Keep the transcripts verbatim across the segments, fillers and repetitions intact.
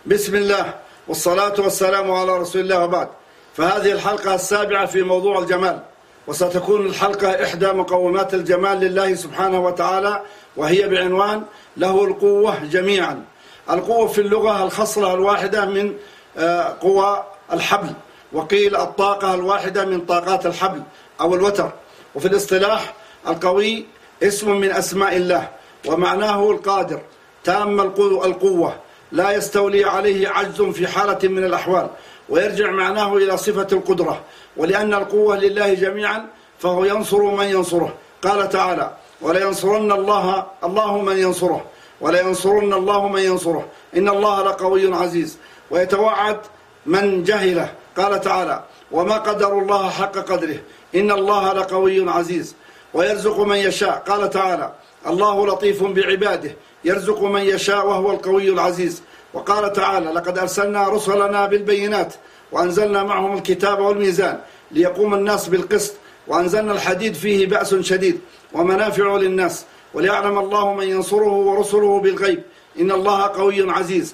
بسم الله والصلاة والسلام على رسول الله وبعد. فهذه الحلقة السابعة في موضوع الجمال، وستكون الحلقة إحدى مقومات الجمال لله سبحانه وتعالى، وهي بعنوان له القوة جميعا. القوة في اللغة الخصلة الواحدة من قوى الحبل، وقيل الطاقة الواحدة من طاقات الحبل أو الوتر. وفي الاصطلاح القوي اسم من أسماء الله، ومعناه القادر تام القوة لا يستولي عليه عجز في حالة من الأحوال، ويرجع معناه إلى صفة القدرة. ولأن القوة لله جميعا فهو ينصر من ينصره. قال تعالى: ولينصرن الله الله من ينصره ولينصرن الله من ينصره إن الله لقوي عزيز. ويتوعد من جهله. قال تعالى: وما قدر الله حق قدره إن الله لقوي عزيز. ويرزق من يشاء. قال تعالى: الله لطيف بعباده يرزق من يشاء وهو القوي العزيز. وقال تعالى: لقد أرسلنا رسلنا بالبينات وأنزلنا معهم الكتاب والميزان ليقوم الناس بالقسط وأنزلنا الحديد فيه بأس شديد ومنافع للناس وليعلم الله من ينصره ورسله بالغيب إن الله قوي عزيز.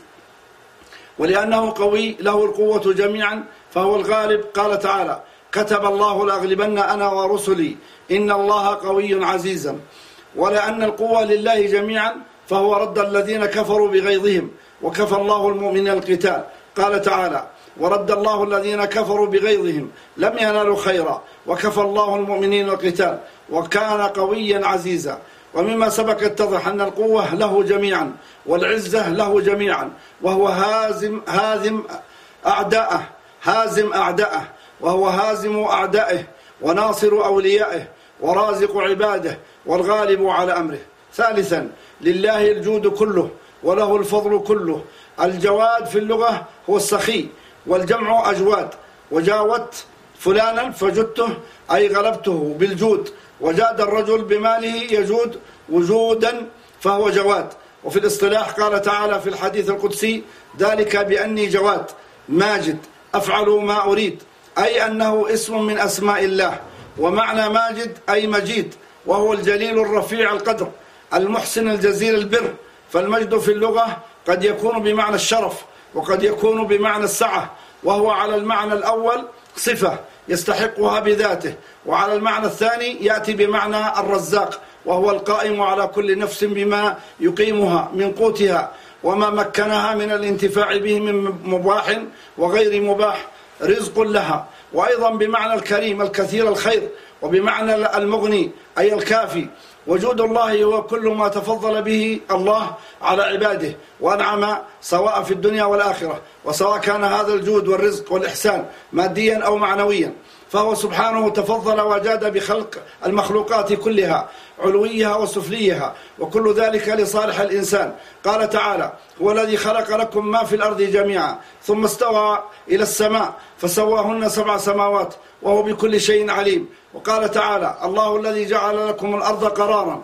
ولأنه قوي له القوة جميعا فهو الغالب. قال تعالى: كتب الله لأغلبن أنا ورسلي إن الله قوي عزيزا. ولأن القوة لله جميعا فهو رد الذين كفروا بغيظهم وكفى الله المؤمنين القتال. قال تعالى: ورد الله الذين كفروا بغيظهم لم ينالوا خيرا وكفى الله المؤمنين القتال وكان قويا عزيزا. ومما سبق يتضح أن القوة له جميعا والعزة له جميعا، وهو هازم هازم أعداءه هازم أعداءه وهو هازم أعدائه وناصر أوليائه ورازق عباده والغالب على أمره. ثالثا، لله الجود كله وله الفضل كله. الجواد في اللغة هو السخي، والجمع أجواد. وجاوت فلانا فجدته أي غلبته بالجود. وجاد الرجل بماله يجود وجودا فهو جواد. وفي الاصطلاح قال تعالى في الحديث القدسي: ذلك بأني جواد ماجد أفعل ما أريد، أي أنه اسم من أسماء الله. ومعنى ماجد أي مجيد، وهو الجليل الرفيع القدر المحسن الجزيل البر. فالمجد في اللغة قد يكون بمعنى الشرف وقد يكون بمعنى السعة، وهو على المعنى الأول صفة يستحقها بذاته، وعلى المعنى الثاني يأتي بمعنى الرزاق، وهو القائم على كل نفس بما يقيمها من قوتها وما مكنها من الانتفاع به من مباح وغير مباح رزق لها. وأيضا بمعنى الكريم الكثير الخير، وبمعنى المغني أي الكافي. وجود الله هو كل ما تفضل به الله على عباده وأنعم، سواء في الدنيا والآخرة، وسواء كان هذا الجود والرزق والإحسان ماديا أو معنويا. فهو سبحانه تفضل وجاد بخلق المخلوقات كلها علويها وسفليها، وكل ذلك لصالح الإنسان. قال تعالى: هو الذي خلق لكم ما في الأرض جميعا ثم استوى إلى السماء فسواهن سبع سماوات وهو بكل شيء عليم. وقال تعالى: الله الذي جعل لكم الأرض قرارا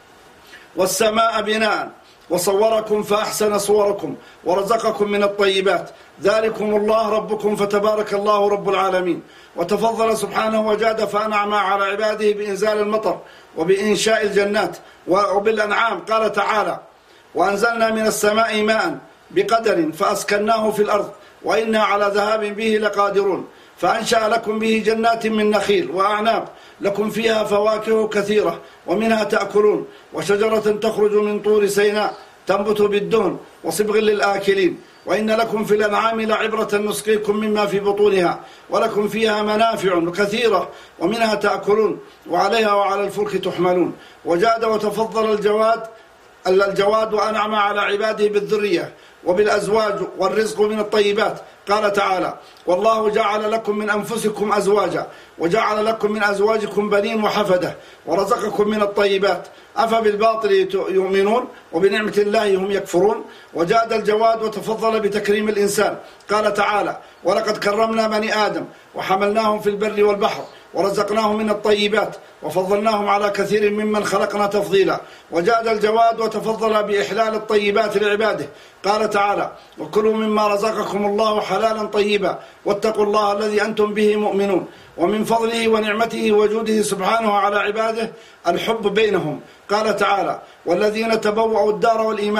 والسماء بناء وصوركم فأحسن صوركم ورزقكم من الطيبات ذلكم الله ربكم فتبارك الله رب العالمين. وتفضل سبحانه وجاد فأنعم على عباده بإنزال المطر وبإنشاء الجنات وبالأنعام. قال تعالى: وأنزلنا من السماء ماء بقدر فأسكناه في الأرض وإنا على ذهاب به لقادرون. فأنشأ لكم به جنات من نخيل وأعناب لكم فيها فواكه كثيرة ومنها تأكلون، وشجرة تخرج من طور سيناء تنبت بالدهن وصبغ للآكلين. وإن لكم في الأنعام لعبرة نسقيكم مما في بطونها ولكم فيها منافع كثيرة ومنها تأكلون وعليها وعلى الفلك تحملون. وجاد وتفضل الجواد الجواد وأنعم على عباده بالذرية وبالأزواج والرزق من الطيبات. قال تعالى: والله جعل لكم من أنفسكم أزواجا وجعل لكم من أزواجكم بنين وحفدة ورزقكم من الطيبات أفبالباطل يؤمنون وبنعمة الله هم يكفرون. وجاد الجواد وتفضل بتكريم الإنسان. قال تعالى: ولقد كرمنا بني آدم وحملناهم في البر والبحر ورزقناهم من الطيبات وفضلناهم على كثير ممن خلقنا تفضيلا. وجاد الجواد وتفضل بإحلال الطيبات لعباده. قال تعالى: وكلوا مما رزقكم الله حلالا طيبا واتقوا الله الذي أنتم به مؤمنون. ومن فضله ونعمته وجوده سبحانه على عباده الحب بينهم. قال تعالى: والذين تبوأوا الدار والإيمان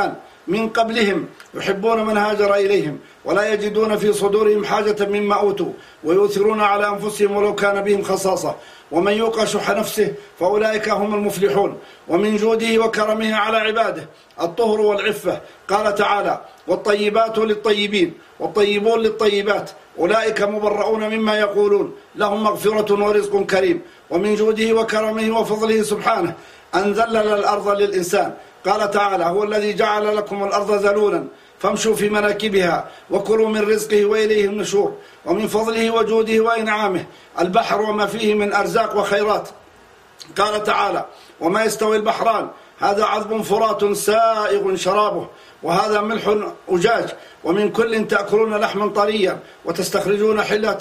من قبلهم يحبون من هاجر إليهم ولا يجدون في صدورهم حاجة مما أوتوا ويؤثرون على أنفسهم ولو كان بهم خصاصة ومن يوق شح نفسه فأولئك هم المفلحون. ومن جوده وكرمه على عباده الطهر والعفة، قال تعالى: والطيبات للطيبين والطيبون للطيبات أولئك مبرؤون مما يقولون لهم مغفرة ورزق كريم. ومن جوده وكرمه وفضله سبحانه أن ذلل الأرض للإنسان، قال تعالى: هو الذي جعل لكم الأرض ذلولا فامشوا في مناكبها وكلوا من رزقه وإليه النشور. ومن فضله وجوده وإنعامه البحر وما فيه من أرزاق وخيرات، قال تعالى: وما يستوي البحران هذا عذب فرات سائغ شرابه وهذا ملح أجاج ومن كل تأكلون لحما طريا وتستخرجون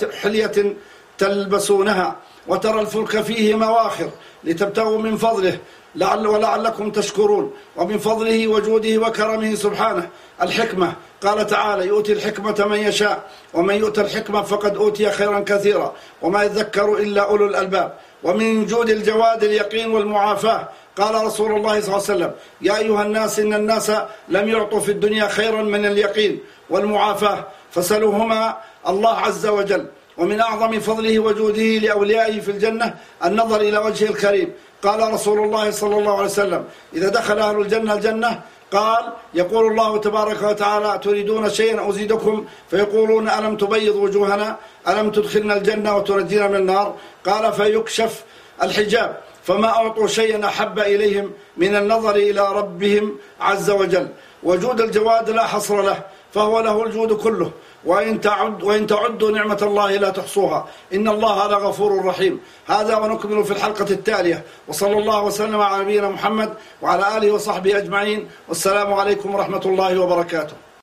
حلية تلبسونها وترى الفلك فيه مواخر لتبتغوا من فضله لعل ولعلكم تشكرون. ومن فضله وجوده وكرمه سبحانه الحكمة، قال تعالى: يؤتي الحكمة من يشاء ومن يؤتى الحكمة فقد أوتي خيرا كثيرا وما يذكر إلا أولو الألباب. ومن جود الجواد اليقين والمعافاة، قال رسول الله صلى الله عليه وسلم: يا أيها الناس إن الناس لم يعطوا في الدنيا خيرا من اليقين والمعافاة فسلوهما الله عز وجل. ومن أعظم فضله وجوده لأوليائه في الجنة النظر إلى وجهه الكريم، قال رسول الله صلى الله عليه وسلم: إذا دخل أهل الجنة الجنة قال يقول الله تبارك وتعالى: تريدون شيئا أزيدكم؟ فيقولون: ألم تبيض وجوهنا؟ ألم تدخلنا الجنة وتنجينا من النار؟ قال: فيكشف الحجاب فما أعطوا شيئا أحب إليهم من النظر إلى ربهم عز وجل. وجود الجواد لا حصر له، فهو له الجود كله، وإن تعد وإن تعدوا نعمة الله لا تحصوها، إن الله لغفور رحيم. هذا ونكمل في الحلقة التالية، وصلى الله وسلم على نبينا محمد وعلى آله وصحبه أجمعين، والسلام عليكم ورحمة الله وبركاته.